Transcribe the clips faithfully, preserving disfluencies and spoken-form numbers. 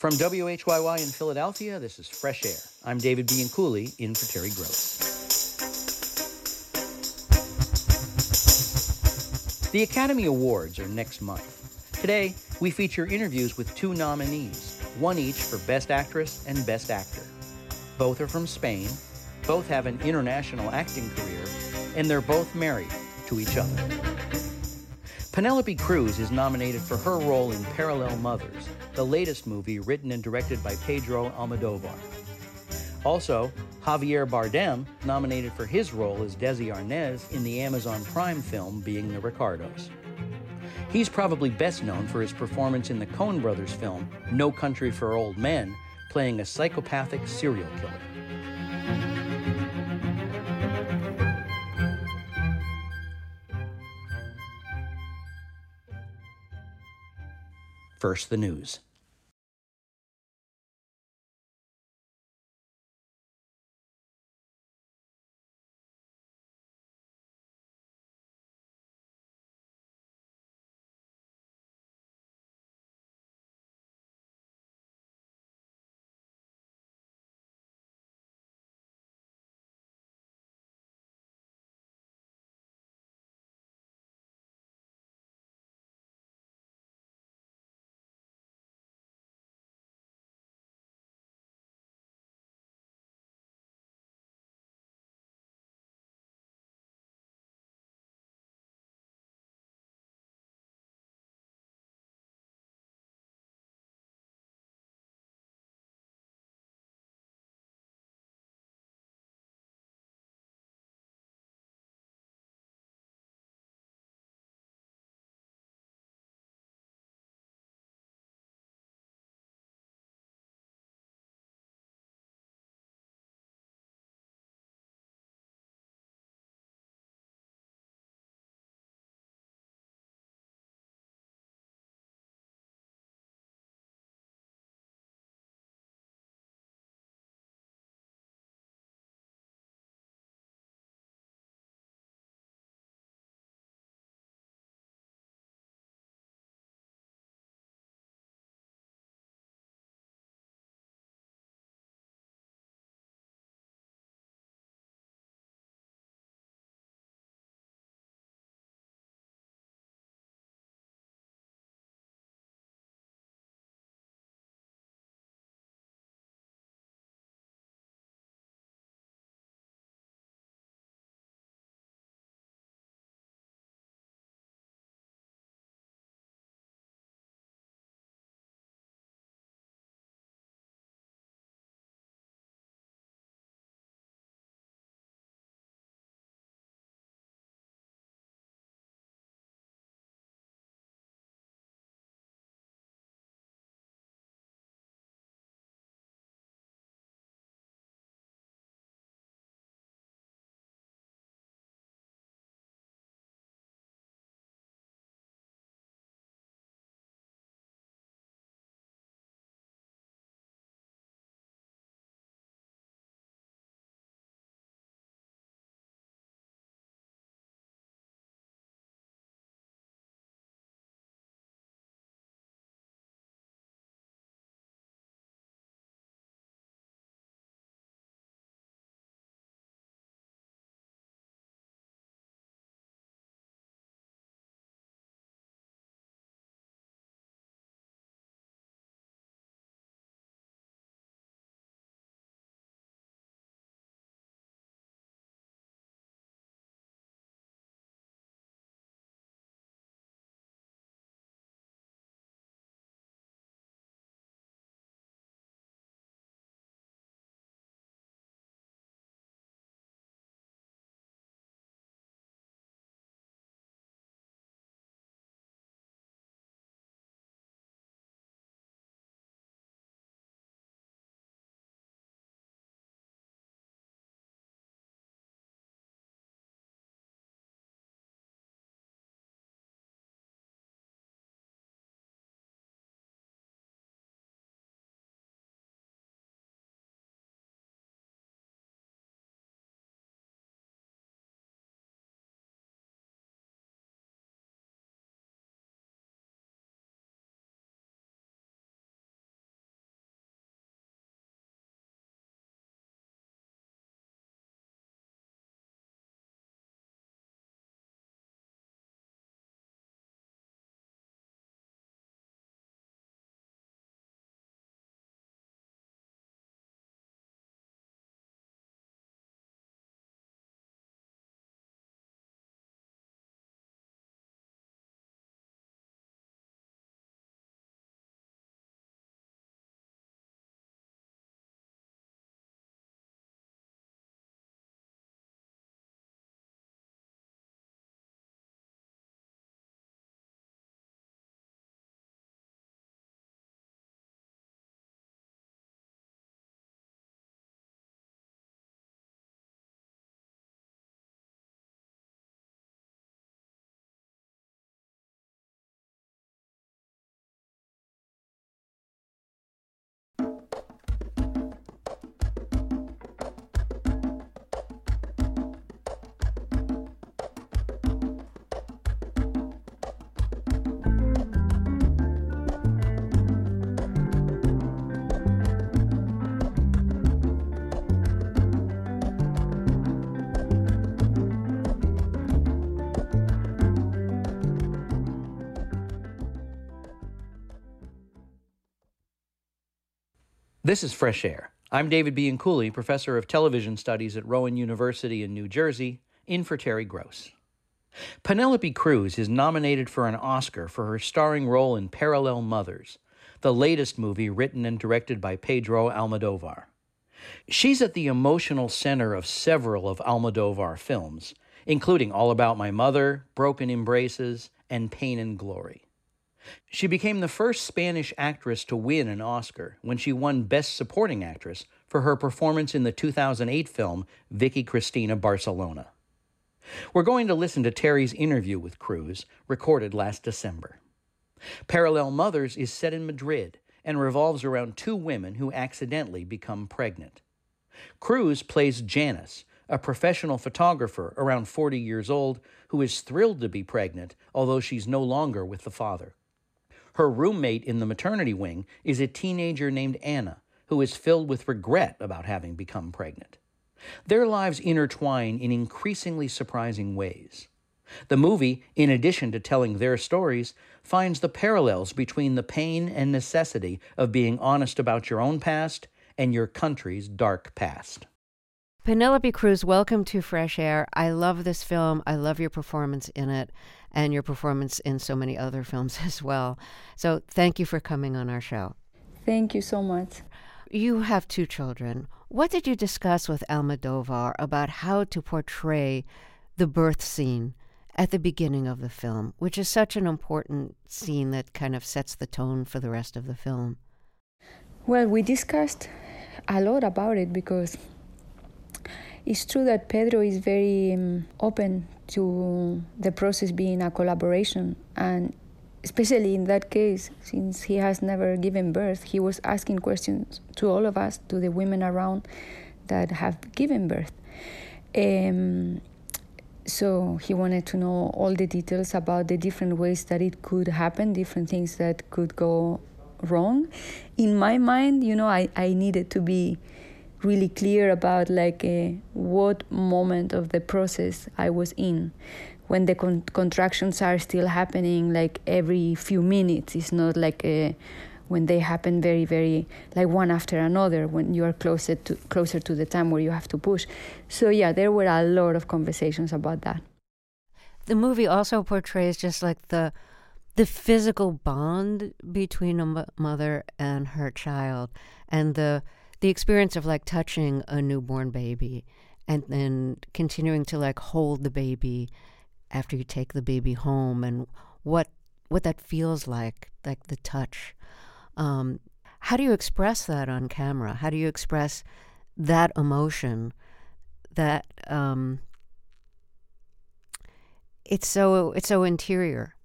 From W H Y Y in Philadelphia, this is Fresh Air. I'm David Bianculli, in for Terry Gross. The Academy Awards are next month. Today, we feature interviews with two nominees, one each for Best Actress and Best Actor. Both are from Spain, both have an international acting career, and they're both married to each other. Penelope Cruz is nominated for her role in Parallel Mothers, the latest movie written and directed by Pedro Almodovar. Also, Javier Bardem, nominated for his role as Desi Arnaz in the Amazon Prime film Being the Ricardos. He's probably best known for his performance in the Coen Brothers film No Country for Old Men, playing a psychopathic serial killer. First, the news. This is Fresh Air. I'm David Bianculli, professor of television studies at Rowan University in New Jersey, in for Terry Gross. Penelope Cruz is nominated for an Oscar for her starring role in Parallel Mothers, the latest movie written and directed by Pedro Almodovar. She's at the emotional center of several of Almodovar films, including All About My Mother, Broken Embraces, and Pain and Glory. She became the first Spanish actress to win an Oscar when she won Best Supporting Actress for her performance in the two thousand eight film Vicky Cristina Barcelona. We're going to listen to Terry's interview with Cruz, recorded last December. Parallel Mothers is set in Madrid and revolves around two women who accidentally become pregnant. Cruz plays Janice, a professional photographer around forty years old who is thrilled to be pregnant, although she's no longer with the father. Her roommate in the maternity wing is a teenager named Anna, who is filled with regret about having become pregnant. Their lives intertwine in increasingly surprising ways. The movie, in addition to telling their stories, finds the parallels between the pain and necessity of being honest about your own past and your country's dark past. Penelope Cruz, welcome to Fresh Air. I love this film. I love your performance in it and your performance in so many other films as well. So thank you for coming on our show. Thank you so much. You have two children. What did you discuss with Almodovar about how to portray the birth scene at the beginning of the film, which is such an important scene that kind of sets the tone for the rest of the film? Well, we discussed a lot about it because it's true that Pedro is very um, open to the process being a collaboration, and especially in that case, since he has never given birth, he was asking questions to all of us, to the women around that have given birth. Um, so he wanted to know all the details about the different ways that it could happen, different things that could go wrong. In my mind, you know, I, I needed to be really clear about like uh, what moment of the process I was in. When the con- contractions are still happening like every few minutes. It's not like uh, when they happen very, very, like one after another, when you are closer to, closer to the time where you have to push. So yeah, there were a lot of conversations about that. The movie also portrays just like the the physical bond between a m- mother and her child, and the the experience of like touching a newborn baby and then continuing to like hold the baby after you take the baby home, and what what that feels like, like the touch. Um, how do you express that on camera? How do you express that emotion? That um, it's so it's so interior.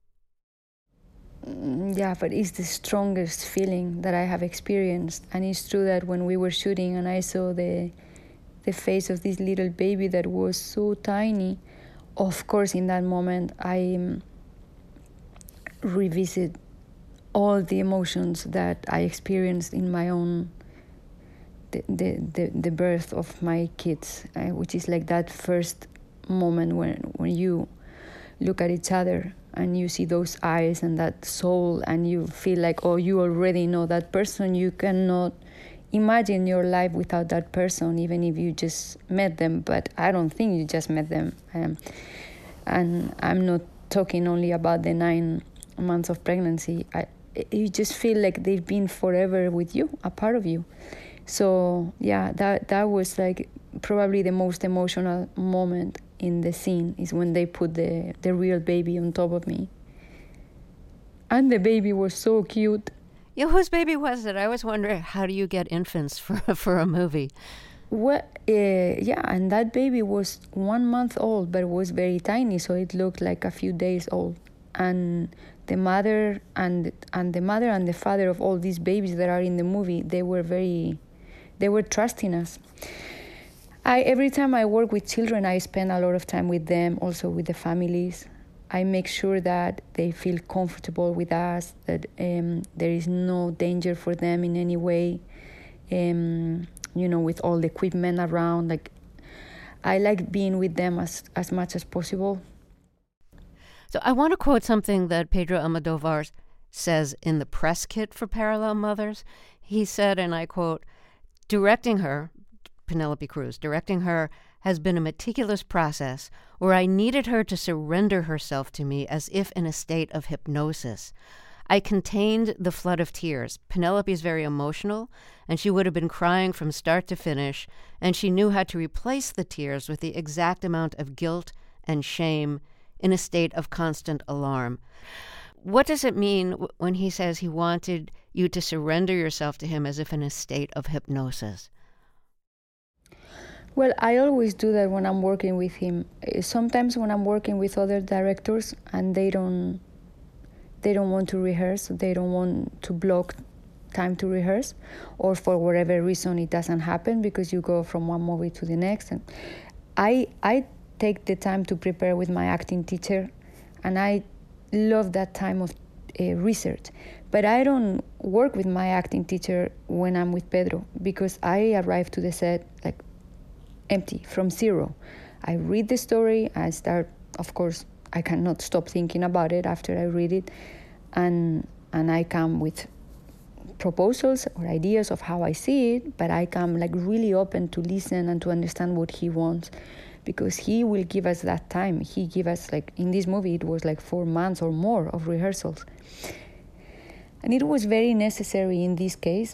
Yeah, but it's the strongest feeling that I have experienced, and it's true that when we were shooting and I saw the the face of this little baby that was so tiny. Of course, in that moment, I um, revisit all the emotions that I experienced in my own, the the, the, the birth of my kids, uh, which is like that first moment when, when you look at each other and you see those eyes and that soul, and you feel like, oh, you already know that person. You cannot imagine your life without that person, even if you just met them. But I don't think you just met them. Um, and I'm not talking only about the nine months of pregnancy. I, you just feel like they've been forever with you, a part of you. So yeah, that that was like probably the most emotional moment in the scene, is when they put the, the real baby on top of me. And the baby was so cute. Yeah, whose baby was it? I always wonder, how do you get infants for for a movie? Well, uh, yeah, and that baby was one month old, but it was very tiny, so it looked like a few days old. And the mother and and the mother and the father of all these babies that are in the movie, they were very, they were trusting us. I every time I work with children, I spend a lot of time with them, also with the families. I make sure that they feel comfortable with us, that um, there is no danger for them in any way, um, you know, with all the equipment around. Like, I like being with them as, as much as possible. So I want to quote something that Pedro Almodovar says in the press kit for Parallel Mothers. He said, and I quote, "Directing her," Penelope Cruz, "directing her has been a meticulous process where I needed her to surrender herself to me as if in a state of hypnosis. I contained the flood of tears. Penelope is very emotional, and she would have been crying from start to finish, and she knew how to replace the tears with the exact amount of guilt and shame in a state of constant alarm." What does it mean when he says he wanted you to surrender yourself to him as if in a state of hypnosis? Well, I always do that when I'm working with him. Sometimes when I'm working with other directors and they don't they don't want to rehearse, they don't want to block time to rehearse, or for whatever reason it doesn't happen because you go from one movie to the next. And I I take the time to prepare with my acting teacher, and I love that time of uh, research. But I don't work with my acting teacher when I'm with Pedro, because I arrive to the set like empty, from zero. I read the story, I start, of course, I cannot stop thinking about it after I read it, and and I come with proposals or ideas of how I see it, but I come like really open to listen and to understand what he wants, because he will give us that time. He give us, like in this movie, it was like four months or more of rehearsals. And it was very necessary in this case,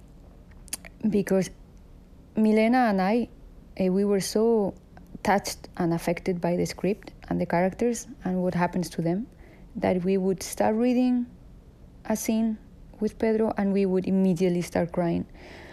because Milena and I, uh, we were so touched and affected by the script and the characters and what happens to them, that we would start reading a scene with Pedro and we would immediately start crying.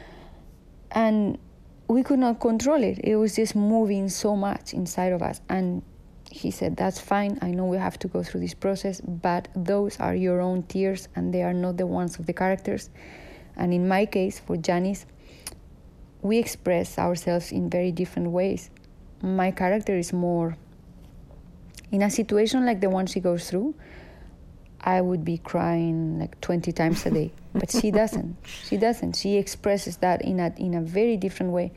And we could not control it. It was just moving so much inside of us. And he said, "That's fine. I know we have to go through this process, but those are your own tears and they are not the ones of the characters." And in my case, for Janice, we express ourselves in very different ways. My character is more, in a situation like the one she goes through, I would be crying like twenty times a day. But she doesn't. She doesn't. She expresses that in a in a very different way.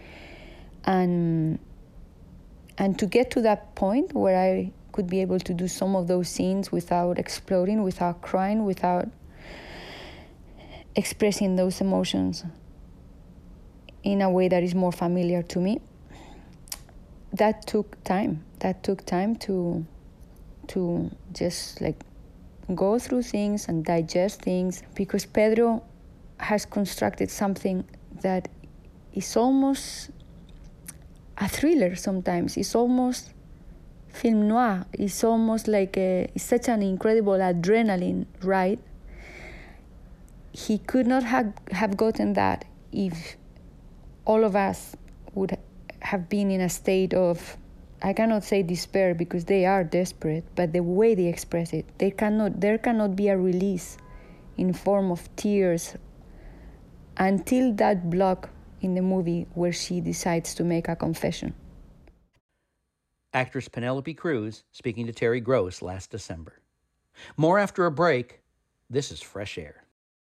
And and to get to that point where I could be able to do some of those scenes without exploding, without crying, without expressing those emotions in a way that is more familiar to me, that took time. That took time to to just like go through things and digest things, because Pedro has constructed something that is almost a thriller sometimes. It's almost film noir. It's almost like a, it's such an incredible adrenaline ride. He could not have, have gotten that if all of us would have been in a state of, I cannot say despair because they are desperate, but the way they express it, they cannot, there cannot be a release in form of tears until that block in the movie where she decides to make a confession. Actress Penelope Cruz speaking to Terry Gross last December. More after a break. This is Fresh Air.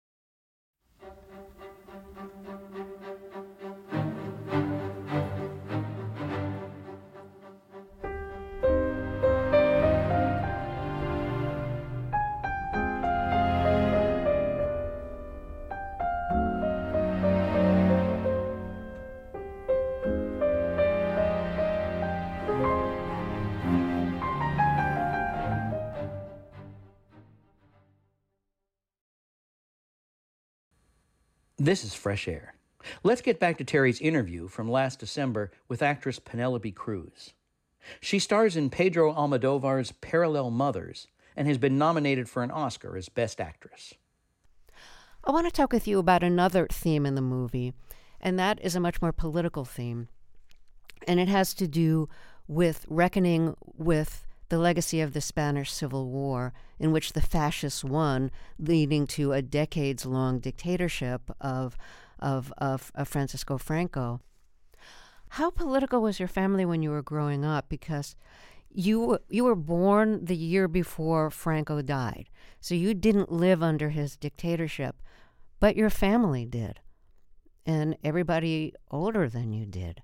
This is Fresh Air. Let's get back to Terry's interview from last December with actress Penelope Cruz. She stars in Pedro Almodovar's Parallel Mothers and has been nominated for an Oscar as Best Actress. I want to talk with you about another theme in the movie, and that is a much more political theme. And it has to do with reckoning with the legacy of the Spanish Civil War, in which the fascists won, leading to a decades-long dictatorship of, of, of, of Francisco Franco. How political was your family when you were growing up? Because you you were born the year before Franco died, so you didn't live under his dictatorship, but your family did, and everybody older than you did.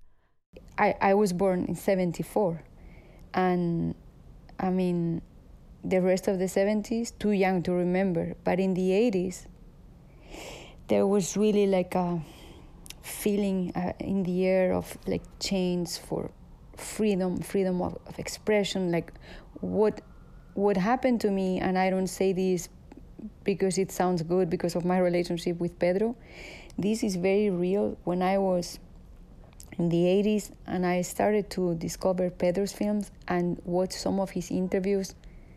I, I was born in seventy-four, and I mean, the rest of the seventies, too young to remember. But in the eighties, there was really like a feeling uh, in the air of like change for freedom, freedom of, of expression. Like what what happened to me, and I don't say this because it sounds good because of my relationship with Pedro. This is very real. When I was in the eighties and I started to discover Pedro's films and watch some of his interviews,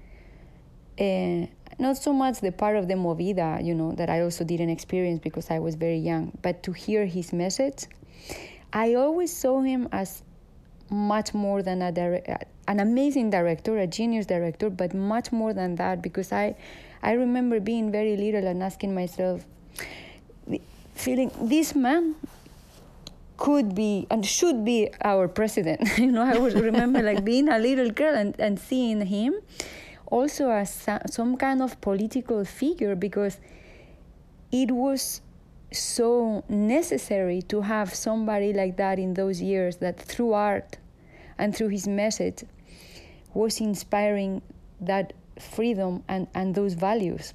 uh, not so much the part of the movida, you know, that I also didn't experience because I was very young, but to hear his message, I always saw him as much more than a dire- an amazing director, a genius director, but much more than that, because I, I remember being very little and asking myself, feeling this man could be and should be our president. You know, I would remember like being a little girl and, and seeing him also as some kind of political figure, because it was so necessary to have somebody like that in those years that through art and through his message was inspiring that freedom and, and those values.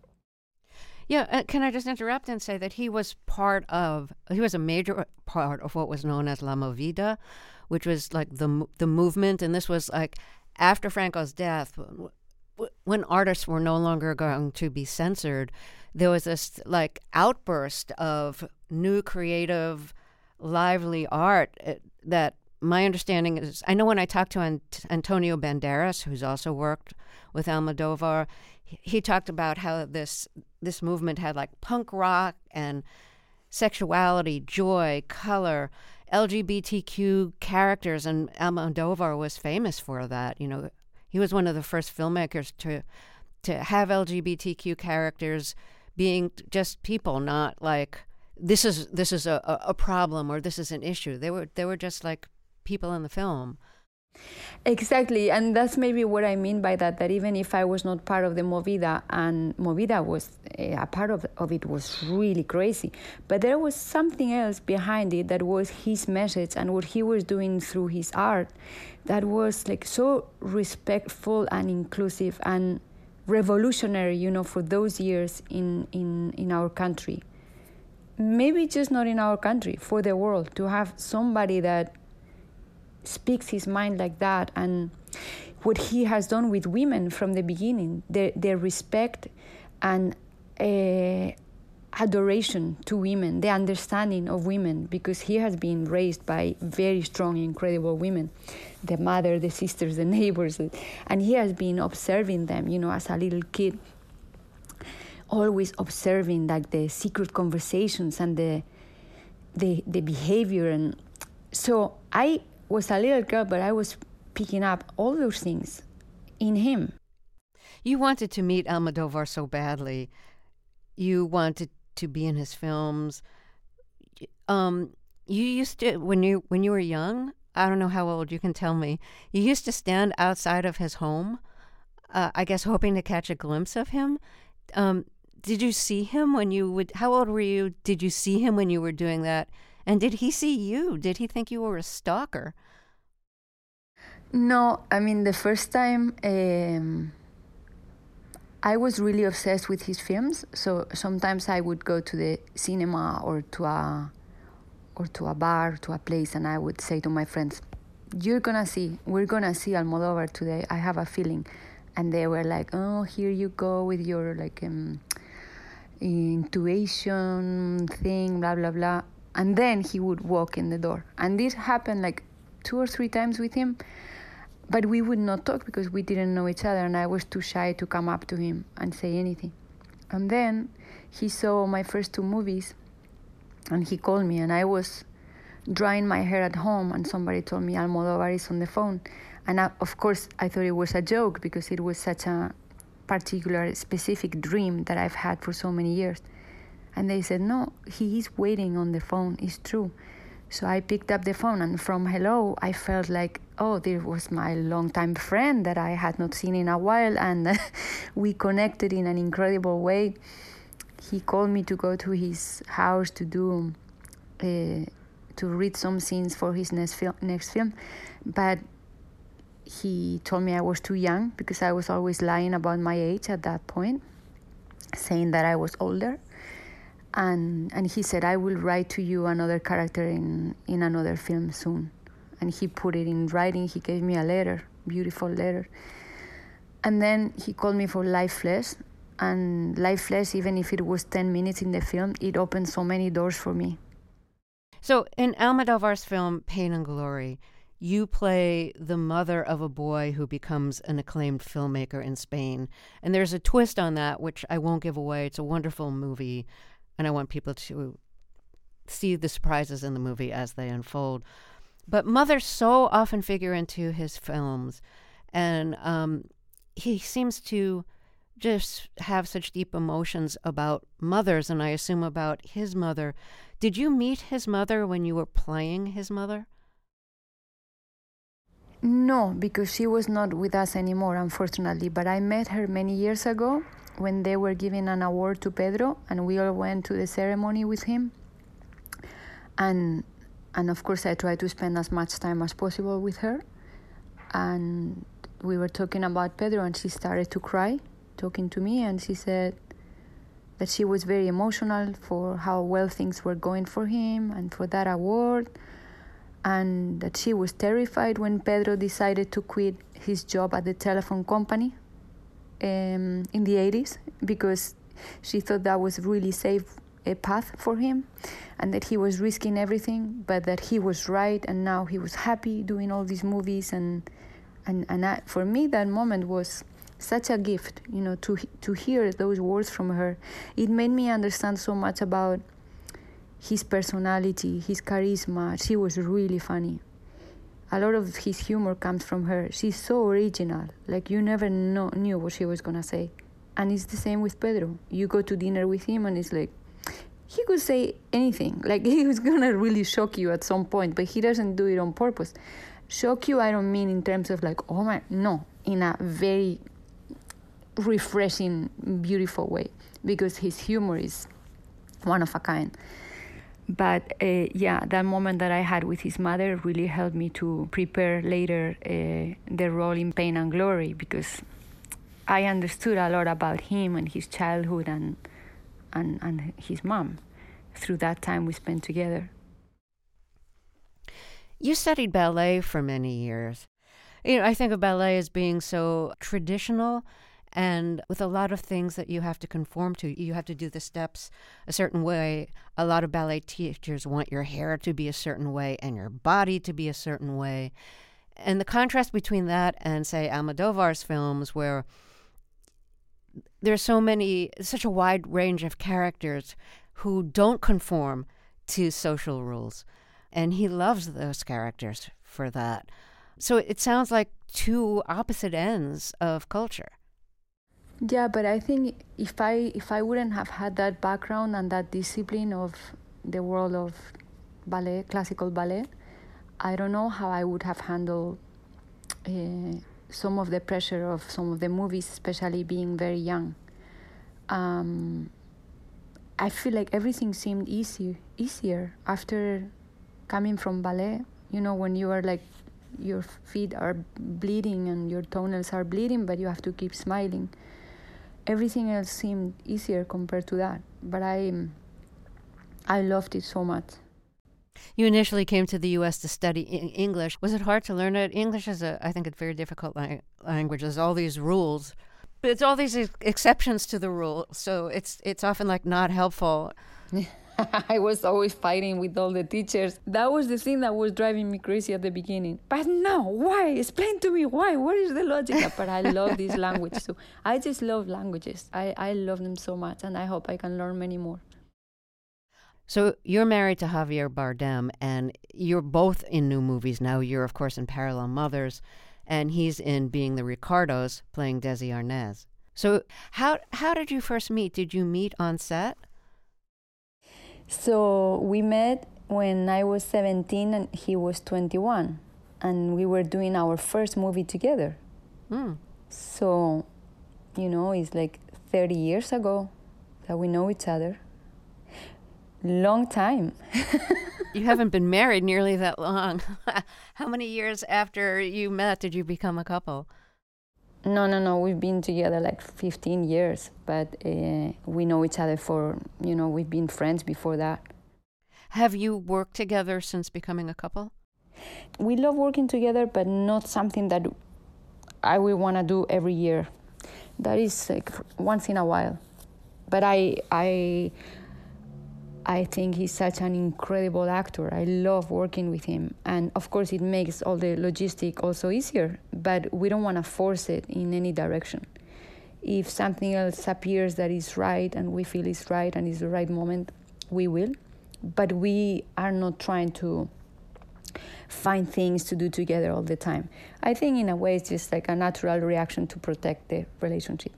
Yeah, uh, can I just interrupt and say that he was part of, he was a major part of what was known as La Movida, which was like the the movement, and this was like after Franco's death, when artists were no longer going to be censored, there was this like outburst of new creative, lively art that my understanding is, I know when I talked to Ant- Antonio Banderas, who's also worked with Almodovar, he, he talked about how this this movement had like punk rock and sexuality, joy, color, L G B T Q characters, and Almodovar was famous for that. You know, he was one of the first filmmakers to to have L G B T Q characters being just people, not like this is this is a, a problem or this is an issue. They were they were just like people in the film. Exactly, and that's maybe what I mean by that, that even if I was not part of the Movida, and Movida was, a part of, of it was really crazy, but there was something else behind it that was his message and what he was doing through his art that was like so respectful and inclusive and revolutionary, you know, for those years in, in, in our country. Maybe just not in our country, for the world, to have somebody that speaks his mind like that, and what he has done with women from the beginning, their, their respect and uh, adoration to women, the understanding of women, because he has been raised by very strong, incredible women, the mother, the sisters, the neighbors, and he has been observing them, you know, as a little kid, always observing like the secret conversations and the the, the behavior. And so I was a little girl, but I was picking up all those things in him. You wanted to meet Almodovar so badly. You wanted to be in his films. Um, you used to, when you when you were young, I don't know how old, you can tell me, you used to stand outside of his home, uh, I guess hoping to catch a glimpse of him. Um, did you see him when you would, how old were you? Did you see him when you were doing that? And did he see you? Did he think you were a stalker? No, I mean, the first time um, I was really obsessed with his films. So sometimes I would go to the cinema or to a or to a bar, to a place, and I would say to my friends, "You're gonna see, we're gonna see Almodovar today. I have a feeling." And they were like, "Oh, here you go with your like um, intuition thing, blah blah blah." And then he would walk in the door. And this happened like two or three times with him. But we would not talk because we didn't know each other, and I was too shy to come up to him and say anything. And then he saw my first two movies, and he called me, and I was drying my hair at home, and somebody told me Almodovar is on the phone. And I, of course, I thought it was a joke because it was such a particular, specific dream that I've had for so many years. And they said, "No, he is waiting on the phone. It's true." So I picked up the phone, and from hello, I felt like, oh, this was my longtime friend that I had not seen in a while, and we connected in an incredible way. He called me to go to his house to do, uh, to read some scenes for his next film. Next film, but he told me I was too young because I was always lying about my age at that point, saying that I was older. And and he said, I will write to you another character in, in another film soon. And he put it in writing. He gave me a letter, beautiful letter. And then he called me for Live Flesh. And Live Flesh, even if it was ten minutes in the film, it opened so many doors for me. So in Almodovar's film Pain and Glory, you play the mother of a boy who becomes an acclaimed filmmaker in Spain. And there's a twist on that, which I won't give away. It's a wonderful movie, and I want people to see the surprises in the movie as they unfold. But mothers so often figure into his films, and um, he seems to just have such deep emotions about mothers, and I assume about his mother. Did you meet his mother when you were playing his mother? No, because she was not with us anymore, unfortunately. But I met her many years ago when they were giving an award to Pedro, and we all went to the ceremony with him. And and of course, I tried to spend as much time as possible with her. And we were talking about Pedro, and she started to cry, talking to me, and she said that she was very emotional for how well things were going for him and for that award, and that she was terrified when Pedro decided to quit his job at the telephone company um, in the eighties, because she thought that was really safe a path for him, and that he was risking everything, but that he was right, and now he was happy doing all these movies. And and and I, for me, that moment was such a gift, you know, to to hear those words from her. It made me understand so much about his personality, his charisma. She was really funny. A lot of his humor comes from her. She's so original, like you never know, knew what she was gonna say. And it's the same with Pedro. You go to dinner with him and it's like, he could say anything. Like he was gonna really shock you at some point, but he doesn't do it on purpose. Shock you, I don't mean in terms of like, oh my, no, in a very refreshing, beautiful way, because his humor is one of a kind. But uh, yeah, that moment that I had with his mother really helped me to prepare later uh, the role in Pain and Glory, because I understood a lot about him and his childhood and and, and his mom through that time we spent together. You studied ballet for many years. You know, I think of ballet as being so traditional and with a lot of things that you have to conform to. You have to do the steps a certain way. A lot of ballet teachers want your hair to be a certain way and your body to be a certain way. And the contrast between that and, say, Almodovar's films, where there's so many, such a wide range of characters who don't conform to social rules. And he loves those characters for that. So it sounds like two opposite ends of culture. Yeah, but I think if I if I wouldn't have had that background and that discipline of the world of ballet, classical ballet, I don't know how I would have handled uh, some of the pressure of some of the movies, especially being very young. Um, I feel like everything seemed easy, easier after coming from ballet. You know, when you are like, your feet are bleeding and your toenails are bleeding, but you have to keep smiling. Everything else seemed easier compared to that, but I, I loved it so much. You initially came to the U S to study English. Was it hard to learn it? English is, a, I think, a very difficult la- language. There's all these rules, but it's all these ex- exceptions to the rule, so it's it's often like not helpful. I was always fighting with all the teachers. That was the thing that was driving me crazy at the beginning. But no, why? Explain to me why. What is the logic? But I love this language too. I just love languages. I, I love them so much, and I hope I can learn many more. So you're married to Javier Bardem, and you're both in new movies now. You're, of course, in Parallel Mothers, and he's in Being the Ricardos, playing Desi Arnaz. So how how did you first meet? Did you meet on set? So we met when I was seventeen and he was twenty-one, and we were doing our first movie together. Mm. So, you know, it's like thirty years ago that we know each other. Long time. you haven't been married nearly that long. How many years after you met did you become a couple? No, no, no. We've been together like fifteen years, but uh, we know each other for, you know, we've been friends before that. Have you worked together since becoming a couple? We love working together, but not something that I will want to do every year. That is like once in a while. But I, I, I think he's such an incredible actor. I love working with him. And of course it makes all the logistic also easier, but we don't want to force it in any direction. If something else appears that is right and we feel is right and is the right moment, we will. But we are not trying to find things to do together all the time. I think in a way it's just like a natural reaction to protect the relationship.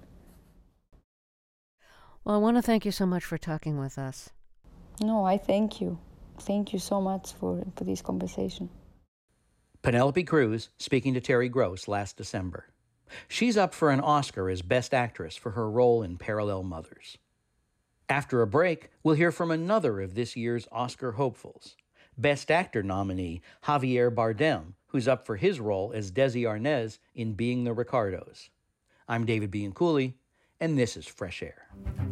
Well, I want to thank you so much for talking with us. No, I thank you. Thank you so much for, for this conversation. Penelope Cruz speaking to Terry Gross last December. She's up for an Oscar as Best Actress for her role in Parallel Mothers. After a break, we'll hear from another of this year's Oscar hopefuls, Best Actor nominee Javier Bardem, who's up for his role as Desi Arnaz in Being the Ricardos. I'm David Bianculli, and this is Fresh Air.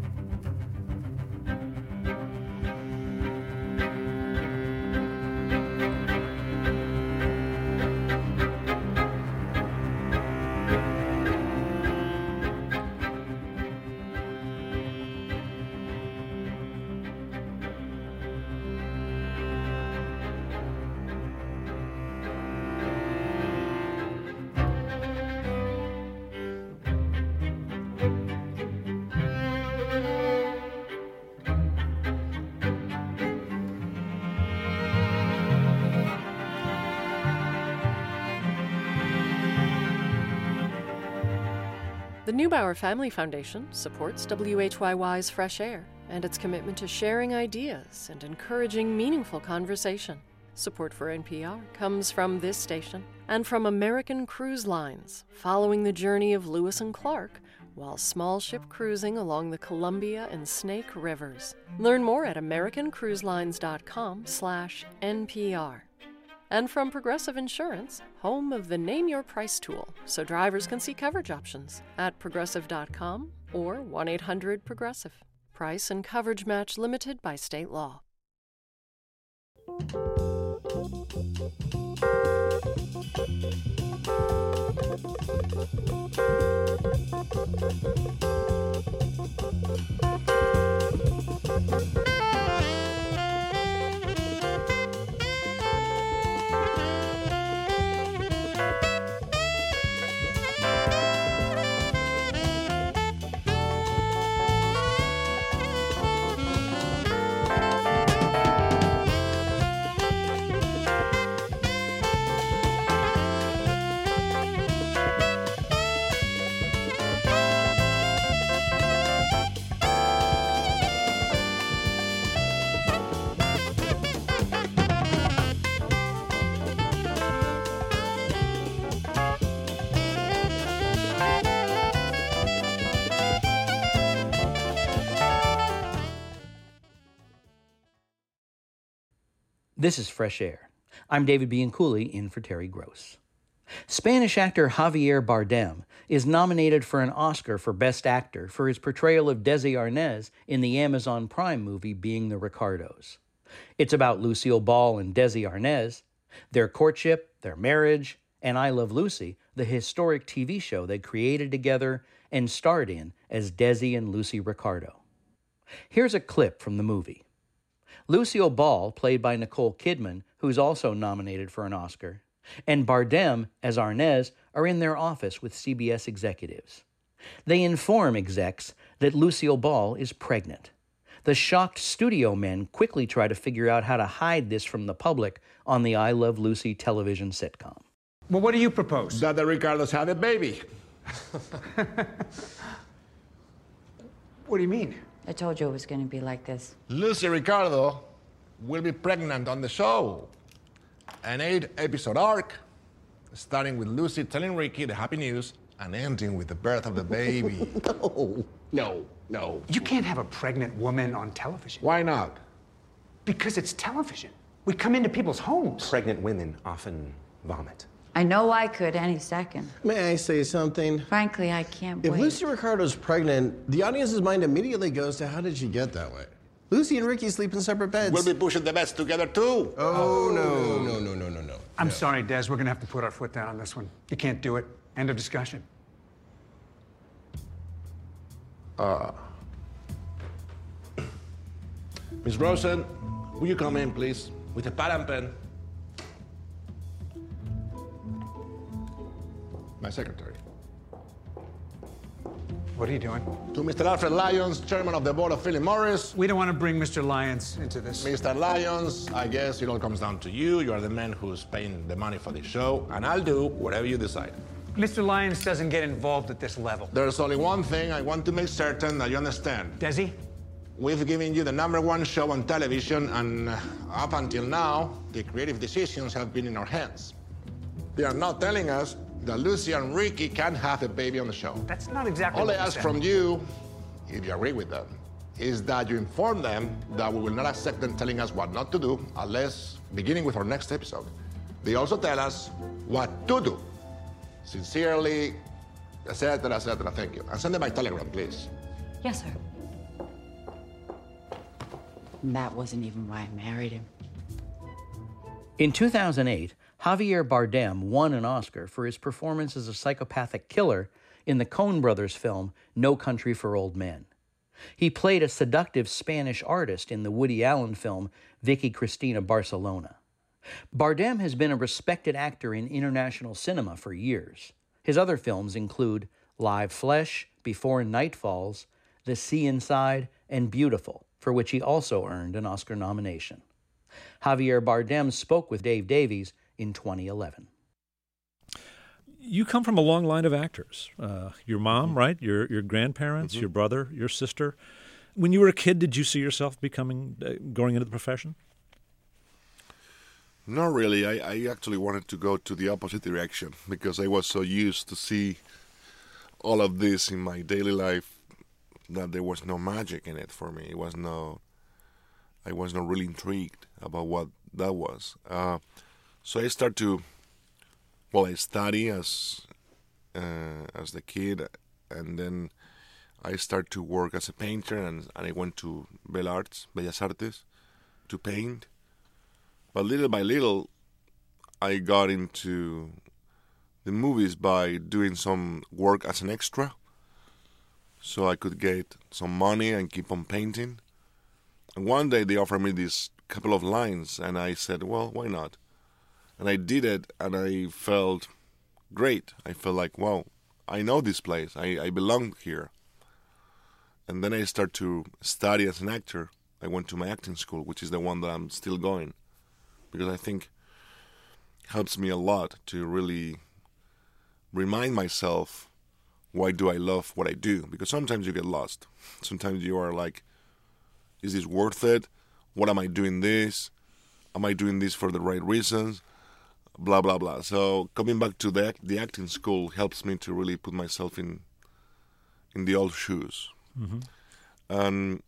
The Neubauer Family Foundation supports W H Y Y's Fresh Air and its commitment to sharing ideas and encouraging meaningful conversation. Support for N P R comes from this station and from American Cruise Lines, following the journey of Lewis and Clark while small ship cruising along the Columbia and Snake Rivers. Learn more at american cruise lines dot com slash N P R. And from Progressive Insurance, home of the Name Your Price tool, so drivers can see coverage options at progressive dot com or one eight hundred progressive. Price and coverage match limited by state law. This is Fresh Air. I'm David Bianculli, in for Terry Gross. Spanish actor Javier Bardem is nominated for an Oscar for Best Actor for his portrayal of Desi Arnaz in the Amazon Prime movie Being the Ricardos. It's about Lucille Ball and Desi Arnaz, their courtship, their marriage, and I Love Lucy, the historic T V show they created together and starred in as Desi and Lucy Ricardo. Here's a clip from the movie. Lucille Ball, played by Nicole Kidman, who's also nominated for an Oscar, and Bardem as Arnaz are in their office with C B S executives. They inform execs that Lucille Ball is pregnant. The shocked studio men quickly try to figure out how to hide this from the public on the I Love Lucy television sitcom. Well, what do you propose? That the Ricardos had a baby. What do you mean? I told you it was going to be like this. Lucy Ricardo will be pregnant on the show. An eight-episode arc, starting with Lucy telling Ricky the happy news and ending with the birth of the baby. No, no, no. You can't have a pregnant woman on television. Why not? Because it's television. We come into people's homes. Pregnant women often vomit. I know I could any second. May I say something? Frankly, I can't If wait. Lucy Ricardo's pregnant, the audience's mind immediately goes to how did she get that way? Lucy and Ricky sleep in separate beds. We'll be pushing the beds together too. Oh, no, no, no, no, no, no. I'm no. sorry, Des. We're gonna have to put our foot down on this one. You can't do it. End of discussion. Uh, Miss Rosen, will you come in, please, with a pad and pen? My secretary. What are you doing? To Mister Alfred Lyons, chairman of the board of Philip Morris. We don't want to bring Mister Lyons into this. Mister Lyons, I guess it all comes down to you. You are the man who's paying the money for the show, and I'll do whatever you decide. Mister Lyons doesn't get involved at this level. There's only one thing I want to make certain that you understand. Desi? We've given you the number one show on television, and uh, up until now, the creative decisions have been in our hands. They are now telling us that Lucy and Ricky can't have a baby on the show. That's not exactly All I what we ask said. from you, if you agree with them, is that you inform them that we will not accept them telling us what not to do unless, beginning with our next episode, they also tell us what to do. Sincerely, et cetera, et cetera. Thank you. And send them by telegram, please. Yes, sir. And that wasn't even why I married him. In two thousand eight, Javier Bardem won an Oscar for his performance as a psychopathic killer in the Coen brothers film No Country for Old Men. He played a seductive Spanish artist in the Woody Allen film Vicky Cristina Barcelona. Bardem has been a respected actor in international cinema for years. His other films include Live Flesh, Before Night Falls, The Sea Inside, and Beautiful, for which he also earned an Oscar nomination. Javier Bardem spoke with Dave Davies in twenty eleven. You come from a long line of actors. Uh, your mom, Mm-hmm. right? Your your grandparents, mm-hmm. your brother, your sister. When you were a kid, did you see yourself becoming, uh, going into the profession? Not really. I, I actually wanted to go to the opposite direction because I was so used to see all of this in my daily life that there was no magic in it for me. It was no, I was not really intrigued about what that was. Uh, so I started to, well, I study as uh, as the kid, and then I started to work as a painter, and, and I went to Bell Arts, Bellas Artes, to paint. But little by little, I got into the movies by doing some work as an extra, so I could get some money and keep on painting. And one day they offered me this couple of lines, and I said, well, why not? And I did it, and I felt great. I felt like, wow, I know this place. I, I belong here. And then I started to study as an actor. I went to my acting school, which is the one that I'm still going, because I think it helps me a lot to really remind myself, why do I love what I do? Because sometimes you get lost. Sometimes you are like, is this worth it? What am I doing this? Am I doing this for the right reasons? Blah, blah, blah. So coming back to the, the acting school helps me to really put myself in in the old shoes. Mm-hmm. Um,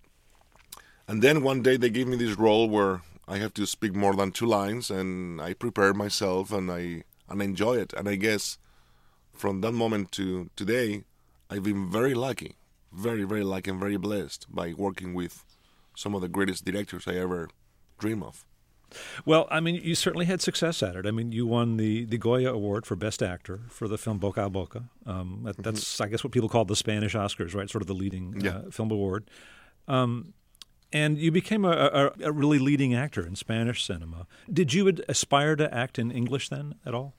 and then one day they gave me this role where I have to speak more than two lines, and I prepare myself, and I and I enjoy it. And I guess from that moment to today, I've been very lucky, very, very lucky and very blessed by working with some of the greatest directors I ever dream of. Well, I mean, you certainly had success at it. I mean, you won the, the Goya Award for Best Actor for the film Boca a Boca. Um, that, that's, mm-hmm. I guess, what people call the Spanish Oscars, right? Sort of the leading yeah. uh, film award. Um, and you became a, a, a really leading actor in Spanish cinema. Did you aspire to act in English then at all?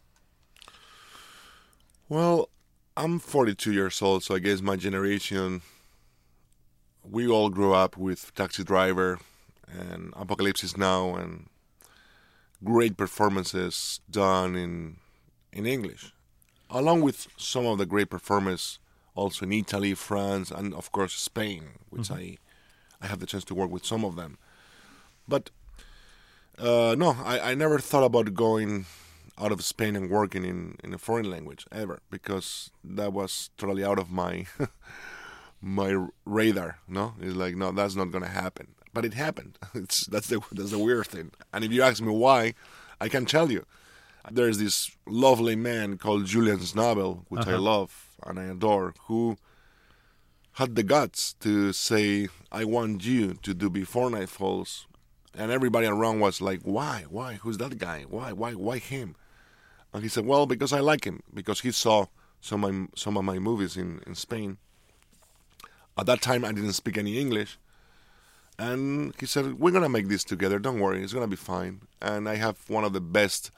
Well, I'm forty-two years old, so I guess my generation, we all grew up with Taxi Driver and Apocalypse Now and great performances done in in English, along with some of the great performances also in Italy, France, and of course Spain, which mm-hmm. I I have the chance to work with some of them. But uh, no, I, I never thought about going out of Spain and working in, in a foreign language ever, because that was totally out of my my radar. No, it's like, no, that's not going to happen. but it happened. It's, that's the that's the weird thing. And if you ask me why, I can tell you. There's this lovely man called Julian Schnabel, which uh-huh. I love and I adore, who had the guts to say, I want you to do Before Night Falls. And everybody around was like, why? Why? Who's that guy? Why? Why? Why him? And he said, well, because I like him, because he saw some of my, some of my movies in, in Spain. At that time, I didn't speak any English. And he said, we're going to make this together. Don't worry. It's going to be fine. And I have one of the best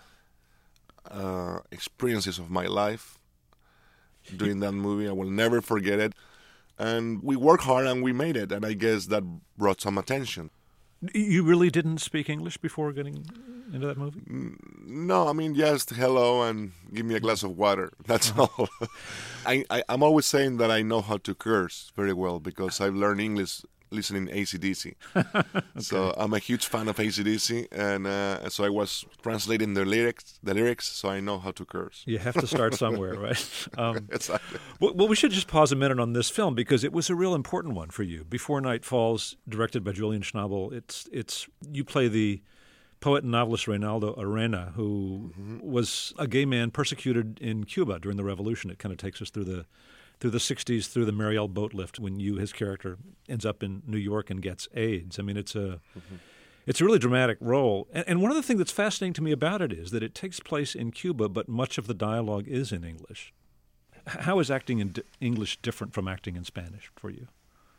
uh, experiences of my life doing that movie. I will never forget it. And we worked hard and we made it. And I guess that brought some attention. You really didn't speak English before getting into that movie? No, I mean, just hello and give me a glass of water. That's uh-huh. all. I, I, I'm always saying that I know how to curse very well because I've learned English listening A C D C. Okay. So I'm a huge fan of A C D C, and uh, so I was translating the lyrics, the lyrics, so I know how to curse. You have to start somewhere, right? Um, exactly. Well, well, we should just pause a minute on this film because it was a real important one for you. Before Night Falls, directed by Julian Schnabel. It's it's you play the poet and novelist Reynaldo Arena, who mm-hmm. was a gay man persecuted in Cuba during the revolution. It kind of takes us through the through the sixties, through the Mariel boat lift, when you, his character, ends up in New York and gets AIDS. I mean, it's a mm-hmm. it's a really dramatic role. And, and one of the things that's fascinating to me about it is that it takes place in Cuba, but much of the dialogue is in English. How is acting in d- English different from acting in Spanish for you?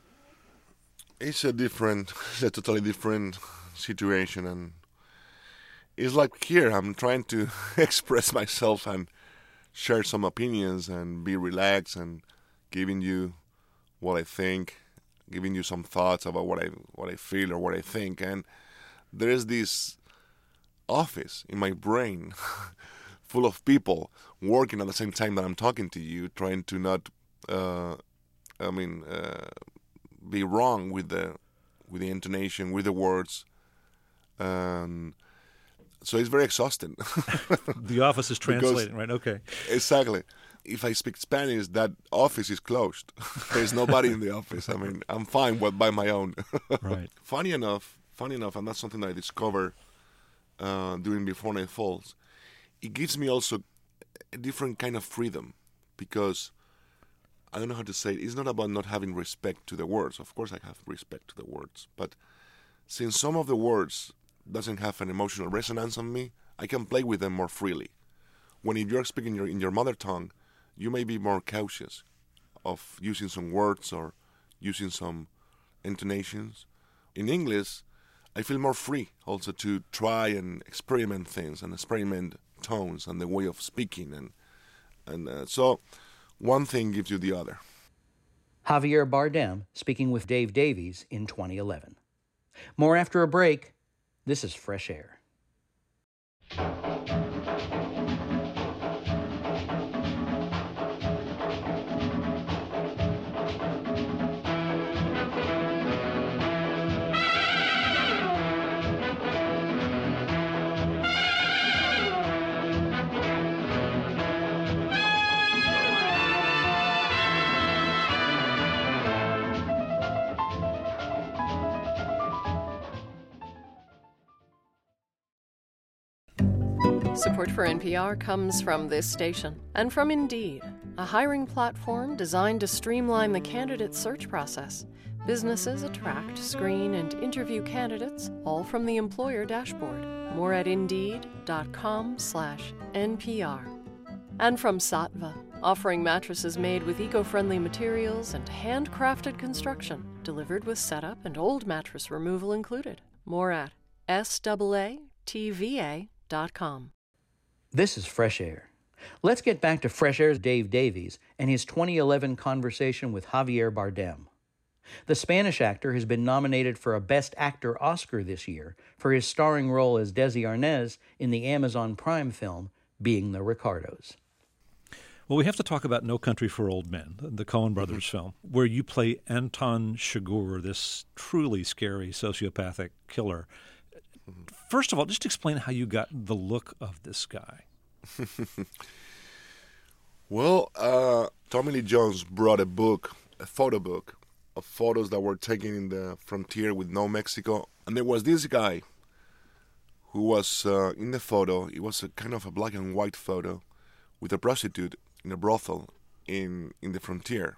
It's a different, it's a totally different situation. And it's like here, I'm trying to express myself and share some opinions and be relaxed and giving you what I think, giving you some thoughts about what I what I feel or what I think. And there is this office in my brain full of people working at the same time that I'm talking to you, trying to not, uh, I mean, uh, be wrong with the with the intonation, with the words. Um, so it's very exhausting. The office is translating, right? Okay. Exactly. If I speak Spanish, that office is closed. There's nobody in the office. I mean, I'm fine with, by my own. Right. Funny enough, funny enough, and that's something that I discovered uh, during Before Night Falls. It gives me also a different kind of freedom because I don't know how to say it. It's not about not having respect to the words. Of course, I have respect to the words, but since some of the words doesn't have an emotional resonance on me, I can play with them more freely. When if you're speaking your, in your mother tongue, you may be more cautious of using some words or using some intonations. In English, I feel more free also to try and experiment things and experiment tones and the way of speaking. And, and uh, so one thing gives you the other. Javier Bardem speaking with Dave Davies in twenty eleven. More after a break. This is Fresh Air. Support for N P R comes from this station and from Indeed, a hiring platform designed to streamline the candidate search process. Businesses attract, screen, and interview candidates, all from the employer dashboard. More at Indeed.com slash NPR. And from Sattva, offering mattresses made with eco-friendly materials and handcrafted construction, delivered with setup and old mattress removal included. More at S A A T V A dot com. This is Fresh Air. Let's get back to Fresh Air's Dave Davies and his twenty eleven conversation with Javier Bardem. The Spanish actor has been nominated for a Best Actor Oscar this year for his starring role as Desi Arnaz in the Amazon Prime film Being the Ricardos. Well, we have to talk about No Country for Old Men, the Coen brothers mm-hmm. film, where you play Anton Chigurh, this truly scary sociopathic killer. First of all, just explain how you got the look of this guy. Well, uh, Tommy Lee Jones brought a book, a photo book, of photos that were taken in the frontier with No Mexico. And there was this guy who was uh, in the photo. It was a kind of a black and white photo with a prostitute in a brothel in, in the frontier.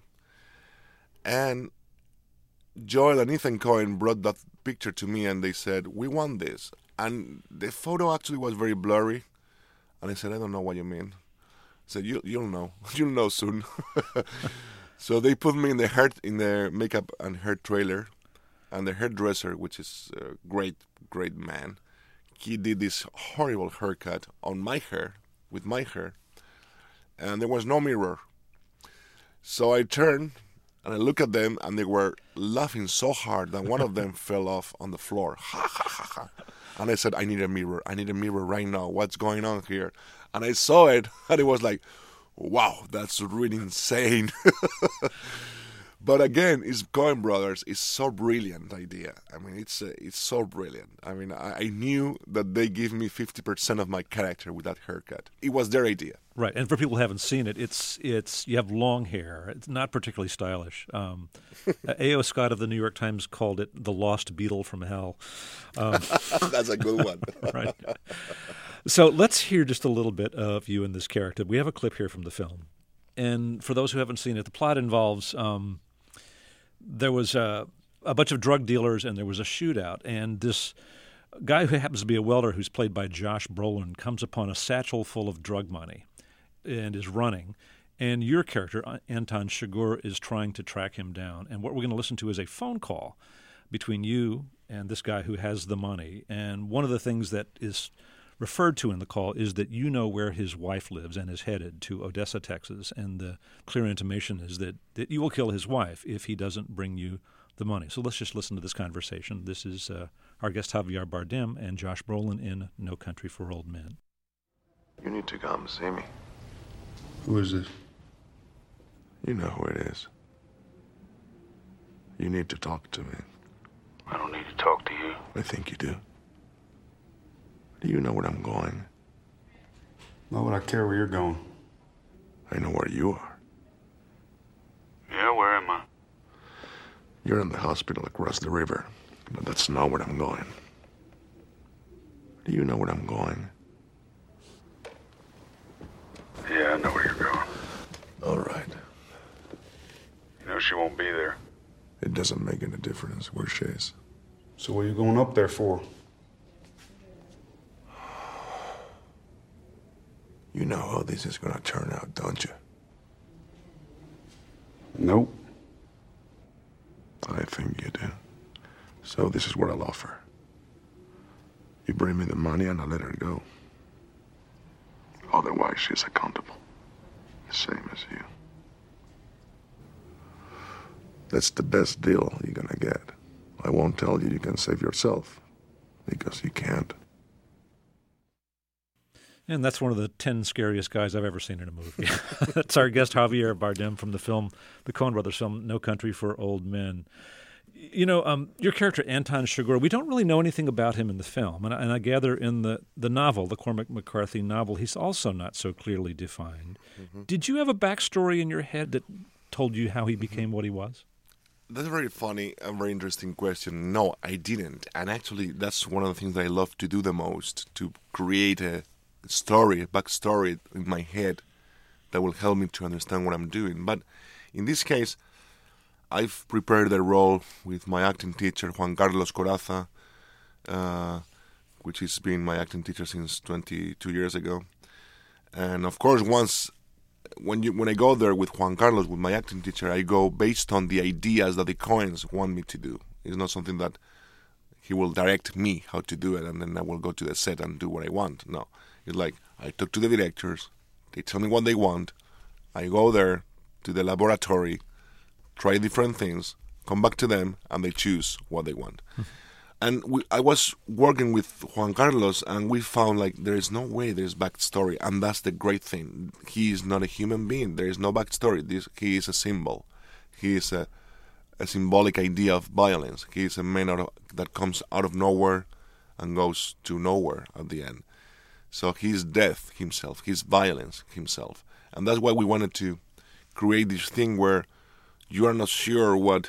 And Joel and Ethan Coen brought that picture to me and they said, we want this. And the photo actually was very blurry. And I said, I don't know what you mean. I said, you, you'll know. You'll know soon. So they put me in the hair, in the makeup and hair trailer. And the hairdresser, which is a great, great man, he did this horrible haircut on my hair, with my hair. And there was no mirror. So I turned and I looked at them and they were laughing so hard that one of them fell off on the floor. Ha, ha, ha, ha. And I said, I need a mirror. I need a mirror right now. What's going on here? And I saw it, and it was like, wow, that's really insane. But again, it's Coen Brothers. It's so brilliant idea. I mean, it's uh, it's so brilliant. I mean, I, I knew that they give me fifty percent of my character with that haircut. It was their idea. Right, and for people who haven't seen it, it's it's you have long hair. It's not particularly stylish. Um, A O Scott of the New York Times called it the lost Beatle from hell. Um, That's a good one. Right. So let's hear just a little bit of you in this character. We have a clip here from the film. And for those who haven't seen it, the plot involves um, there was a, a bunch of drug dealers and there was a shootout. And this guy who happens to be a welder who's played by Josh Brolin comes upon a satchel full of drug money and is running. And your character, Anton Chigurh, is trying to track him down. And what we're going to listen to is a phone call between you and this guy who has the money. And one of the things that is referred to in the call is that you know where his wife lives and is headed to Odessa, Texas, and the clear intimation is that, that you will kill his wife if he doesn't bring you the money. So let's just listen to this conversation. This is uh, our guest Javier Bardem and Josh Brolin in No Country for Old Men. You need to come see me. Who is this? You know who it is. You need to talk to me. I don't need to talk to you. I think you do. Do you know where I'm going? Why would I care where you're going? I know where you are. Yeah, where am I? You're in the hospital across the river, but that's not where I'm going. Do you know where I'm going? Yeah, I know where you're going. All right. You know she won't be there. It doesn't make any difference where she is. So what are you going up there for? You know how this is gonna turn out, don't you? Nope. I think you do. So this is what I'll offer. You bring me the money and I'll let her go. Otherwise, she's accountable. The same as you. That's the best deal you're gonna get. I won't tell you you can save yourself, because you can't. And that's one of the ten scariest guys I've ever seen in a movie. That's our guest, Javier Bardem, from the film, the Coen Brothers film, No Country for Old Men. You know, um, your character, Anton Chigurh, we don't really know anything about him in the film. And I, and I gather in the, the novel, the Cormac McCarthy novel, he's also not so clearly defined. Mm-hmm. Did you have a backstory in your head that told you how he became mm-hmm. what he was? That's a very funny and very interesting question. No, I didn't. And actually, that's one of the things that I love to do the most, to create a story, a backstory in my head that will help me to understand what I'm doing. But in this case, I've prepared the role with my acting teacher, Juan Carlos Corazza, uh, which has been my acting teacher since twenty-two years ago. And of course, once when you when I go there with Juan Carlos, with my acting teacher, I go based on the ideas that the Coens want me to do. It's not something that he will direct me how to do it, and then I will go to the set and do what I want. No. It's like, I talk to the directors, they tell me what they want, I go there to the laboratory, try different things, come back to them, and they choose what they want. Mm-hmm. And we, I was working with Juan Carlos, and we found like there is no way there's backstory, and that's the great thing. He is not a human being. There is no backstory. This, he is a symbol. He is a, a symbolic idea of violence. He is a man out of, that comes out of nowhere and goes to nowhere at the end. So he's death himself, he's violence himself. And that's why we wanted to create this thing where you are not sure what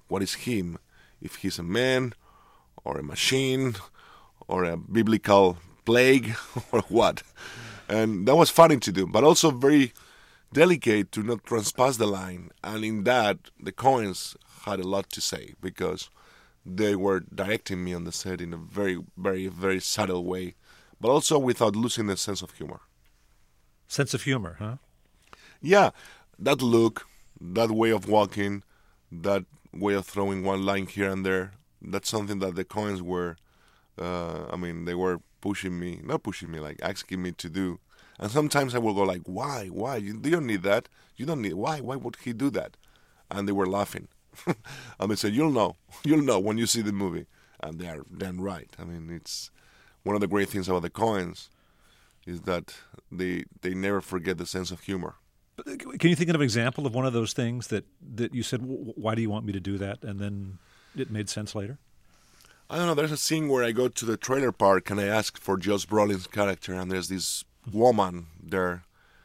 what is him, if he's a man or a machine or a biblical plague or what. And that was funny to do, but also very delicate to not transpass the line. And in that, the Coens had a lot to say because they were directing me on the set in a very, very, very subtle way, but also without losing the sense of humor. Sense of humor, huh? Yeah, that look, that way of walking, that way of throwing one line here and there, that's something that the Coens were, uh, I mean, they were pushing me, not pushing me, like asking me to do. And sometimes I will go like, why, why? You, you don't need that. You don't need, why, why would he do that? And they were laughing. And they said, you'll know, you'll know when you see the movie. And they are damn right. I mean, it's one of the great things about the Coens is that they they never forget the sense of humor. Can you think of an example of one of those things that, that you said, why do you want me to do that? And then it made sense later? I don't know. There's a scene where I go to the trailer park and I ask for Josh Brolin's character, and there's this woman there.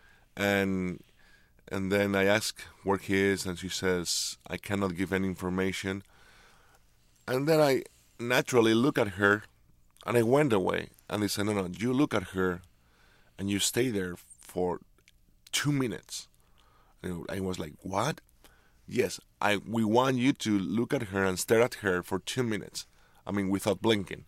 And and then I ask where he is, and she says, I cannot give any information. And then I naturally look at her, and I went away. And they said, no, no, you look at her, and you stay there for two minutes. And I was like, what? Yes, I. we want you to look at her and stare at her for two minutes. I mean, without blinking.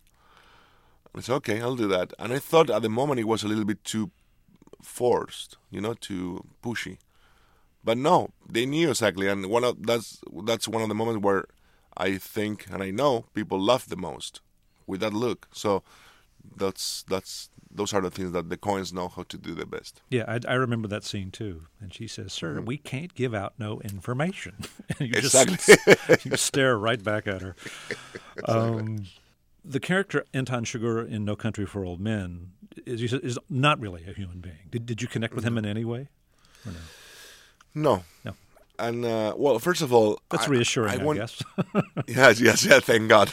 I said, okay, I'll do that. And I thought at the moment it was a little bit too forced, you know, too pushy. But no, they knew exactly. And one of that's that's one of the moments where I think and I know people laugh the most with that look. So that's that's those are the things that the Coens know how to do the best. Yeah, I, I remember that scene too. And she says, "Sir, mm-hmm. we can't give out no information." And you exactly. just you stare right back at her. Exactly. Um, the character Anton Chigurh in No Country for Old Men is, you said, is not really a human being. Did did you connect with him in any way? Or no? No. No. And, uh, well, first of all... That's I, reassuring, I, I, went, I guess. yes, yes, yes, thank God.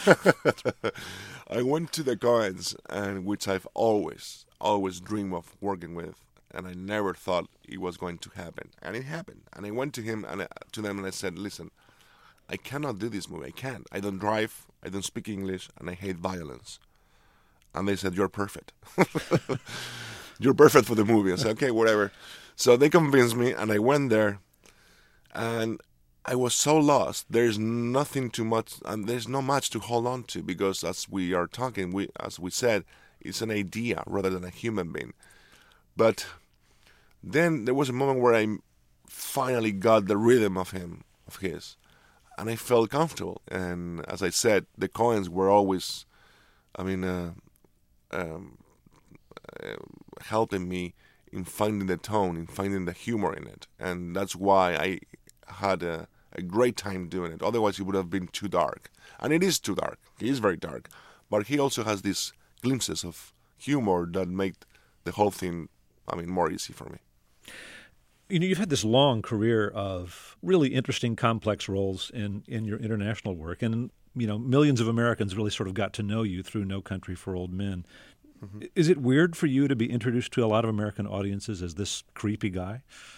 I went to the Coens, and which I've always, always dreamed of working with, and I never thought it was going to happen. And it happened. And I went to him and I, to them and I said, listen, I cannot do this movie. I can't. I don't drive, I don't speak English, and I hate violence. And they said, you're perfect. You're perfect for the movie. I said, okay, whatever. So they convinced me, and I went there, and I was so lost. There's nothing too much, and there's not much to hold on to, because as we are talking, we, as we said, it's an idea rather than a human being. But then there was a moment where I finally got the rhythm of him, of his, and I felt comfortable. And as I said, the Coens were always, I mean, uh, um, uh, helping me in finding the tone, in finding the humor in it. And that's why I had a, a great time doing it. Otherwise, it would have been too dark. And it is too dark. He is very dark. But he also has these glimpses of humor that make the whole thing, I mean, more easy for me. You know, you've had this long career of really interesting, complex roles in, in your international work. And, you know, millions of Americans really sort of got to know you through No Country for Old Men. Mm-hmm. Is it weird for you to be introduced to a lot of American audiences as this creepy guy?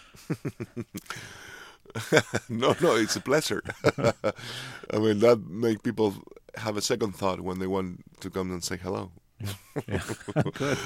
no, no, it's a pleasure. I mean, that makes people have a second thought when they want to come and say hello. Yeah, yeah. Good.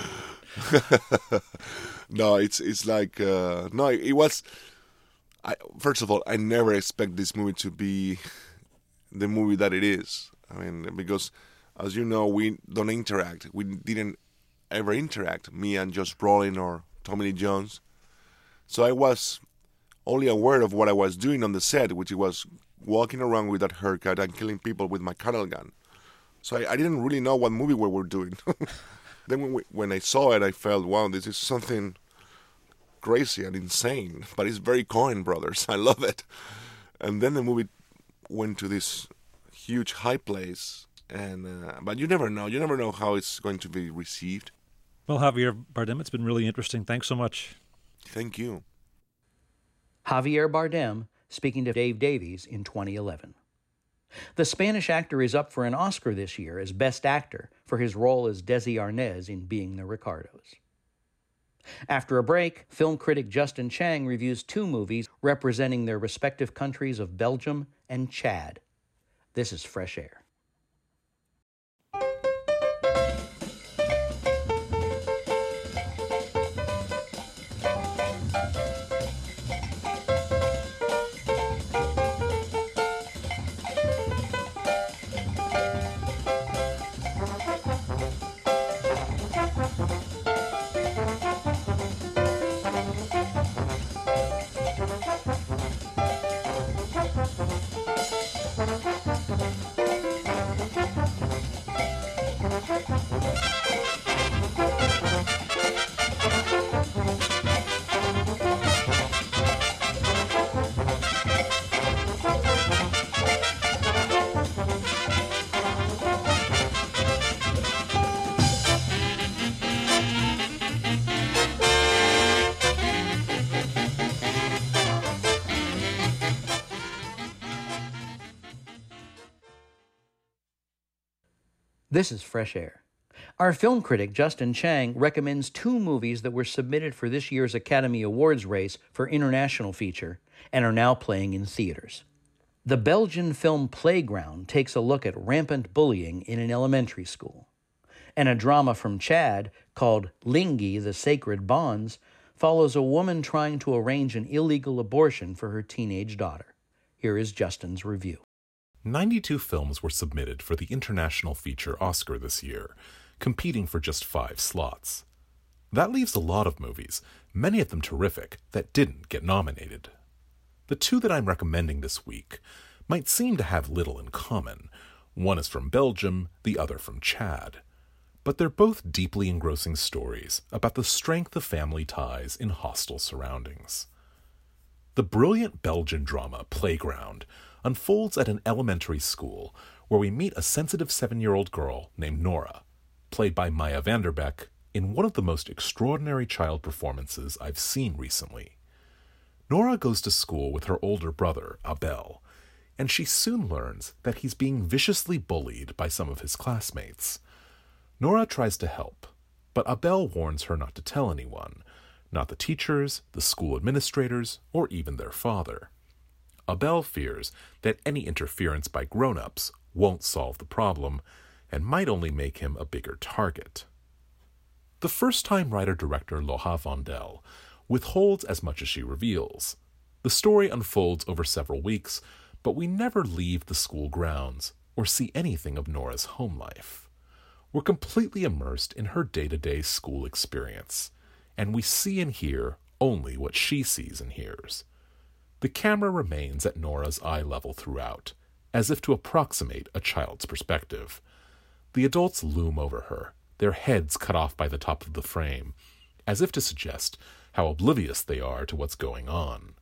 No, it's it's like uh, no, it was. I, first of all, I never expect this movie to be the movie that it is. I mean, because as you know, we don't interact. We didn't ever interact, me and Josh Brolin or Tommy Lee Jones. So I was only aware of what I was doing on the set, which was walking around with that haircut and killing people with my cuddle gun. So I, I didn't really know what movie we were doing. Then when, we, when I saw it, I felt, wow, this is something crazy and insane. But it's very Coen Brothers. I love it. And then the movie went to this huge high place. And uh, but you never know. You never know how it's going to be received. Well, Javier Bardem, it's been really interesting. Thanks so much. Thank you. Javier Bardem speaking to Dave Davies in twenty eleven. The Spanish actor is up for an Oscar this year as Best Actor for his role as Desi Arnaz in Being the Ricardos. After a break, film critic Justin Chang reviews two movies representing their respective countries of Belgium and Chad. This is Fresh Air. This is Fresh Air. Our film critic, Justin Chang, recommends two movies that were submitted for this year's Academy Awards race for International Feature and are now playing in theaters. The Belgian film Playground takes a look at rampant bullying in an elementary school. And a drama from Chad called Lingi, the Sacred Bonds follows a woman trying to arrange an illegal abortion for her teenage daughter. Here is Justin's review. ninety-two films were submitted for the International Feature Oscar this year, competing for just five slots. That leaves a lot of movies, many of them terrific, that didn't get nominated. The two that I'm recommending this week might seem to have little in common. One is from Belgium, the other from Chad. But they're both deeply engrossing stories about the strength of family ties in hostile surroundings. The brilliant Belgian drama Playground unfolds at an elementary school where we meet a sensitive seven-year-old girl named Nora, played by Maya Vanderbeck, in one of the most extraordinary child performances I've seen recently. Nora goes to school with her older brother, Abel, and she soon learns that he's being viciously bullied by some of his classmates. Nora tries to help, but Abel warns her not to tell anyone, not the teachers, the school administrators, or even their father. Abel fears that any interference by grown-ups won't solve the problem and might only make him a bigger target. The first-time writer-director Loha Vondel withholds as much as she reveals. The story unfolds over several weeks, but we never leave the school grounds or see anything of Nora's home life. We're completely immersed in her day-to-day school experience, and we see and hear only what she sees and hears. The camera remains at Nora's eye level throughout, as if to approximate a child's perspective. The adults loom over her, their heads cut off by the top of the frame, as if to suggest how oblivious they are to what's going on.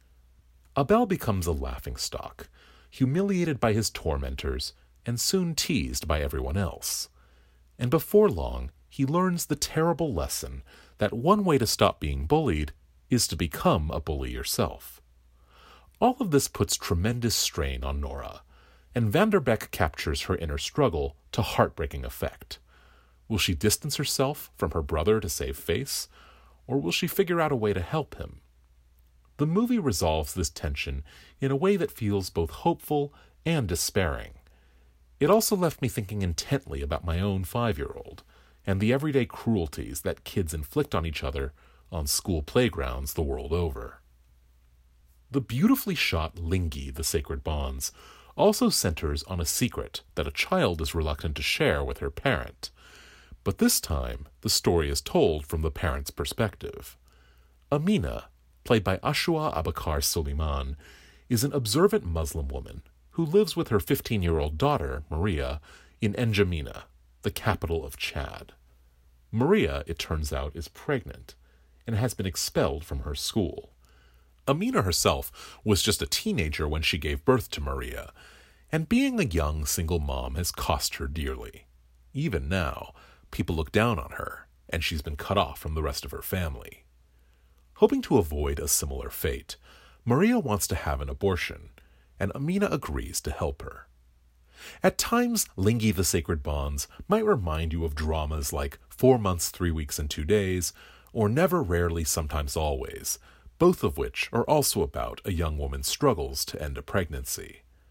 Abel becomes a laughingstock, humiliated by his tormentors, and soon teased by everyone else. And before long, he learns the terrible lesson that one way to stop being bullied is to become a bully yourself. All of this puts tremendous strain on Nora, and Vanderbeck captures her inner struggle to heartbreaking effect. Will she distance herself from her brother to save face, or will she figure out a way to help him? The movie resolves this tension in a way that feels both hopeful and despairing. It also left me thinking intently about my own five-year-old and the everyday cruelties that kids inflict on each other on school playgrounds the world over. The beautifully shot Lingi, the Sacred Bonds, also centers on a secret that a child is reluctant to share with her parent. But this time, the story is told from the parent's perspective. Amina, played by Ashua Abakar Soliman, is an observant Muslim woman who lives with her fifteen-year-old daughter, Maria, in N'Djamena, the capital of Chad. Maria, it turns out, is pregnant and has been expelled from her school. Amina herself was just a teenager when she gave birth to Maria, and being a young single mom has cost her dearly. Even now, people look down on her, and she's been cut off from the rest of her family. Hoping to avoid a similar fate, Maria wants to have an abortion, and Amina agrees to help her. At times, Lingi the Sacred Bonds might remind you of dramas like Four Months, Three Weeks, and Two Days, or Never, Rarely, Sometimes, Always, both of which are also about a young woman's struggles to end a pregnancy.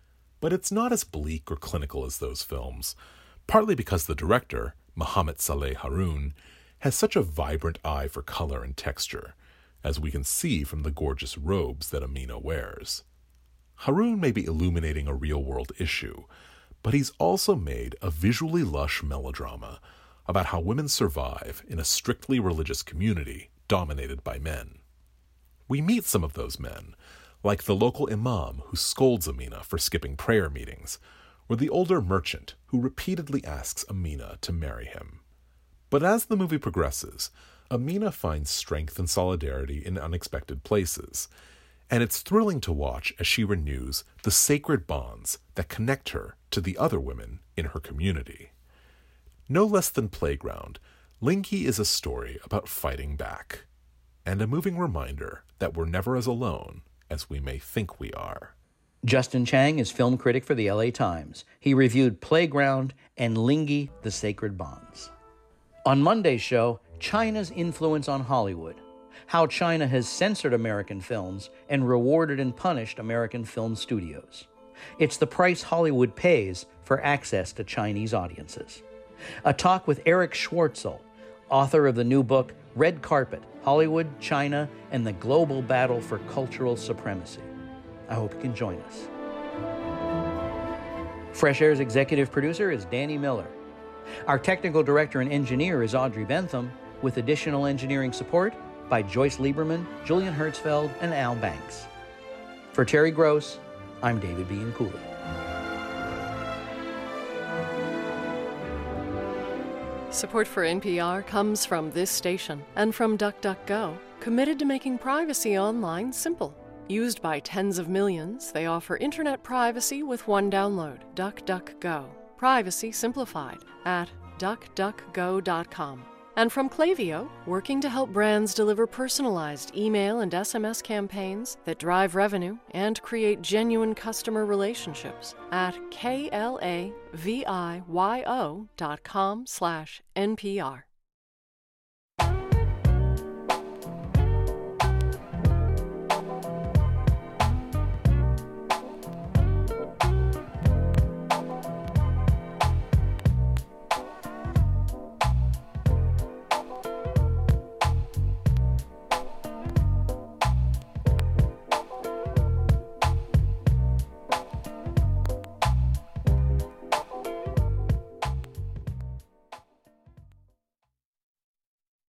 but it's not as bleak or clinical as those films, partly because the director, Mohamed Saleh Haroun, has such a vibrant eye for color and texture, as we can see from the gorgeous robes that Amina wears. Haroun may be illuminating a real-world issue, but he's also made a visually lush melodrama about how women survive in a strictly religious community dominated by men. We meet some of those men, like the local imam who scolds Amina for skipping prayer meetings, or the older merchant who repeatedly asks Amina to marry him. But as the movie progresses, Amina finds strength and solidarity in unexpected places, and it's thrilling to watch as she renews the sacred bonds that connect her to the other women in her community. No less than Playground, Linky is a story about fighting back, and a moving reminder that we're never as alone as we may think we are. Justin Chang is film critic for the L A Times. He reviewed Playground and Linky, The Sacred Bonds. On Monday's show, China's influence on Hollywood, how China has censored American films and rewarded and punished American film studios. It's the price Hollywood pays for access to Chinese audiences. A talk with Eric Schwartzel, author of the new book, Red Carpet, Hollywood, China, and the Global Battle for Cultural Supremacy. I hope you can join us. Fresh Air's executive producer is Danny Miller. Our technical director and engineer is Audrey Bentham, with additional engineering support by Joyce Lieberman, Julian Hertzfeld, and Al Banks. For Terry Gross, I'm David B. Cooley. Support for N P R comes from this station and from DuckDuckGo, committed to making privacy online simple. Used by tens of millions, they offer internet privacy with one download. DuckDuckGo. Privacy simplified at duck duck go dot com. And from Klaviyo, working to help brands deliver personalized email and S M S campaigns that drive revenue and create genuine customer relationships at K L A V I Y O dot com slash N P R.